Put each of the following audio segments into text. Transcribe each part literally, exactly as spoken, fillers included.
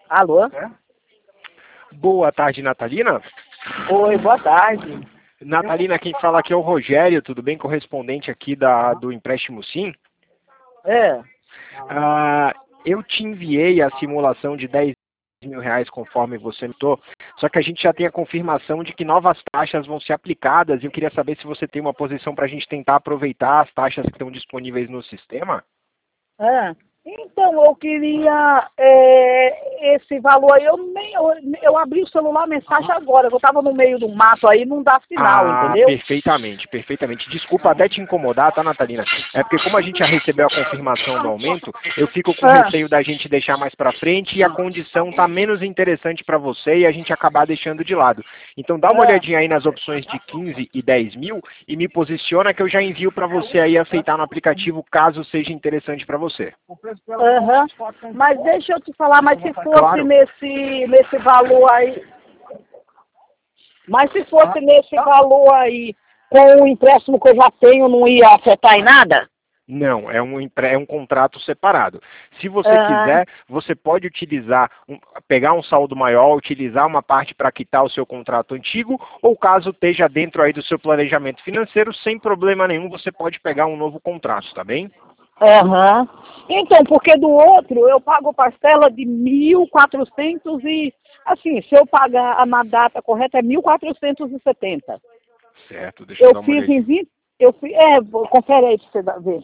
Alô? É? Boa tarde, Natalina. Oi, boa tarde. Natalina, quem fala aqui é o Rogério, tudo bem? Correspondente aqui da, do empréstimo Sim. É. Ah, eu te enviei a simulação de dez mil reais conforme você me tô, só que a gente já tem a confirmação de que novas taxas vão ser aplicadas e eu queria saber se você tem uma posição para a gente tentar aproveitar as taxas que estão disponíveis no sistema. É. Então, eu queria é, esse valor aí, eu nem eu, eu abri o celular, a mensagem agora, eu estava no meio do mato aí, não dá sinal, Ah, entendeu? perfeitamente, perfeitamente. Desculpa até te incomodar, tá, Natalina? É porque como a gente já recebeu a confirmação do aumento, eu fico com É. receio da gente deixar mais pra frente e a condição tá menos interessante para você e a gente acabar deixando de lado. Então dá uma É. olhadinha aí nas opções de quinze e dez mil e me posiciona que eu já envio para você aí aceitar no aplicativo caso seja interessante para você. Aham. Mas deixa eu te falar, mas se fosse Claro. nesse, nesse valor aí, mas se fosse nesse valor aí, com o empréstimo que eu já tenho, não ia afetar em nada? Não, é um, empre- é um contrato separado. Se você Ah, quiser, você pode utilizar, um- pegar um saldo maior, utilizar uma parte para quitar o seu contrato antigo, ou caso esteja dentro aí do seu planejamento financeiro, sem problema nenhum, você pode pegar um novo contrato, tá bem? aham. Então, porque do outro eu pago parcela de mil e quatrocentos e, assim, se eu pagar na data correta é mil quatrocentos e setenta. Certo, deixa eu Eu dar uma fiz em olhadinha. vinte, eu fiz, é, vou- confere aí pra você dar- ver.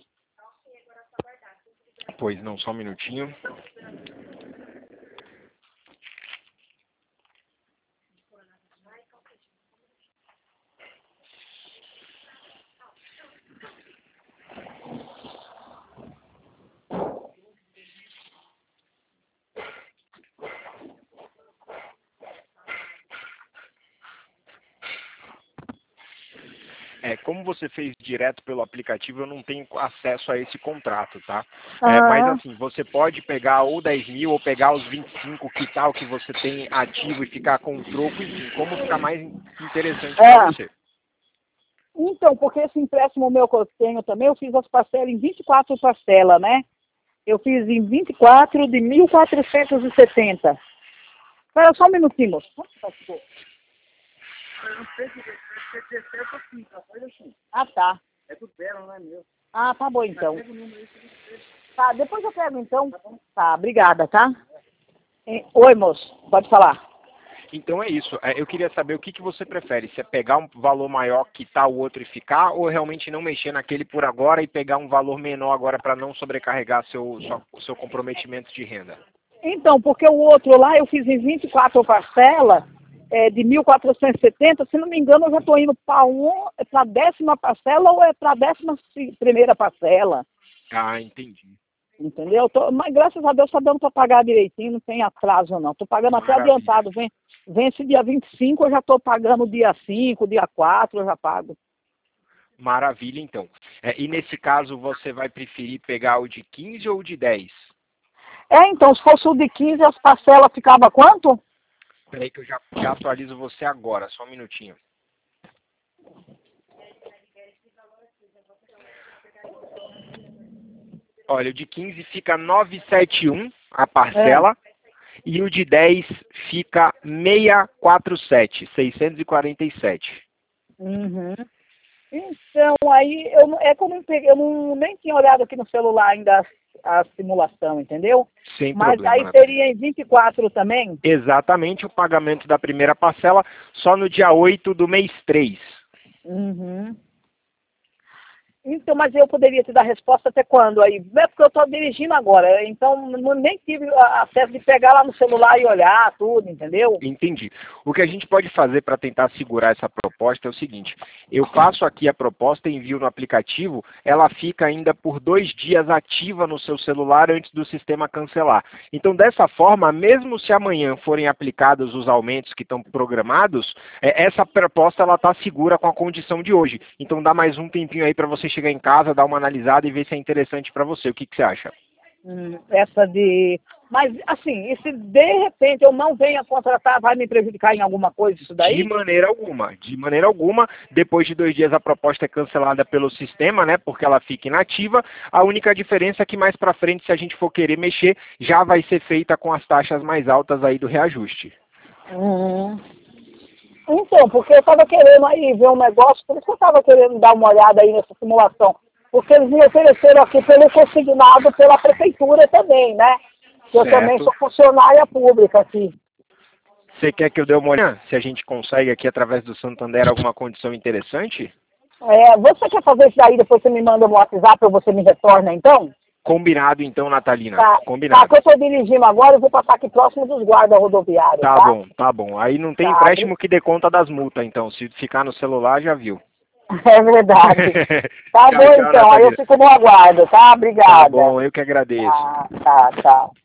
Pois não, só um minutinho. É, como você fez direto pelo aplicativo, eu não tenho acesso a esse contrato, tá? É, mas Ah, assim, você pode pegar ou dez mil ou pegar os vinte e cinco, que tal que você tem ativo e ficar com o troco, enfim, como ficar mais interessante para é. você. Então, porque esse empréstimo meu que eu tenho também, eu fiz as parcelas em vinte e quatro parcelas, né? Eu fiz em vinte e quatro de mil quatrocentos e setenta. Espera só um minutinho, moço. Ah, tá. É do dela, não é meu. Ah, tá bom então. Tá, depois eu pego então. Tá, obrigada, tá? Eh, Oi, moço, pode falar. Então é isso. É, eu queria saber o que, que você prefere, se é pegar um valor maior, quitar o outro e ficar, ou realmente não mexer naquele por agora e pegar um valor menor agora para não sobrecarregar seu, sua- o seu comprometimento de renda. Então, porque o outro lá eu fiz em vinte e quatro parcelas é, de mil quatrocentos e setenta, se não me engano eu já estou indo para um, para a décima parcela ou é para a décima ci- primeira parcela, Ah, entendi. entendeu? Tô- mas graças a Deus está dando para pagar direitinho, não tem atraso não. Estou pagando até Maravilha. adiantado, vem, vence dia vinte e cinco, eu já estou pagando dia cinco, dia quatro, eu já pago. Maravilha, então. É, e nesse caso, você vai preferir pegar o de quinze ou o de dez? É, então, se fosse o de quinze, as parcelas ficava quanto? Peraí que eu já, já atualizo você agora, só um minutinho. Olha, o de quinze fica novecentos e setenta e um a É. parcela e o de dez fica seiscentos e quarenta e sete, seiscentos e quarenta e sete. Uhum. Então, aí, eu, não- é que eu não peguei, eu não, nem tinha olhado aqui no celular ainda a, a simulação, entendeu? Sem Mas problema, aí Natalina. teria em vinte e quatro também? Exatamente o pagamento da primeira parcela só no dia oito do mês três. Uhum. Então, mas eu poderia te dar resposta até quando aí? É porque eu estou dirigindo agora, então não, nem tive a- acesso de pegar lá no celular e olhar tudo, entendeu? Entendi. O que a gente pode fazer para tentar segurar essa proposta é o seguinte: eu faço aqui a proposta, envio no aplicativo, ela fica ainda por dois dias ativa no seu celular antes do sistema cancelar. Então, dessa forma, mesmo se amanhã forem aplicados os aumentos que estão programados, é, essa proposta ela está segura com a condição de hoje. Então, dá mais um tempinho aí para você chegar em casa, dar uma analisada e ver se é interessante para você. O que, que você acha? Hum, essa de... Mas, assim, e se de repente eu não venha contratar, vai me prejudicar em alguma coisa isso daí? De maneira alguma, de maneira alguma. Depois de dois dias a proposta é cancelada pelo sistema, né, porque ela fica inativa. A única diferença é que mais para frente, se a gente for querer mexer, já vai ser feita com as taxas mais altas aí do reajuste. Hum. Então, porque eu estava querendo aí ver um negócio, por isso que eu estava querendo dar uma olhada aí nessa simulação. Porque eles me ofereceram aqui pelo consignado pela prefeitura também, né? Eu Certo. também sou funcionária pública aqui. Você quer que eu dê uma olhada? Se a gente consegue aqui através do Santander alguma condição interessante? É, você quer fazer isso daí, depois você me manda no WhatsApp ou você me retorna então? Combinado então, Natalina. Tá, Combinado. tá, que eu estou dirigindo agora, eu vou passar aqui próximo dos guardas rodoviários, Tá, tá? bom, tá bom. Aí não tem Tá, empréstimo que dê conta das multas, então. Se ficar no celular, já viu. é verdade. Tá Tchau, bom tchau, então, aí eu Natalina. fico no aguardo, tá? Obrigada. Tá bom, eu que agradeço. Tá, tá, tá.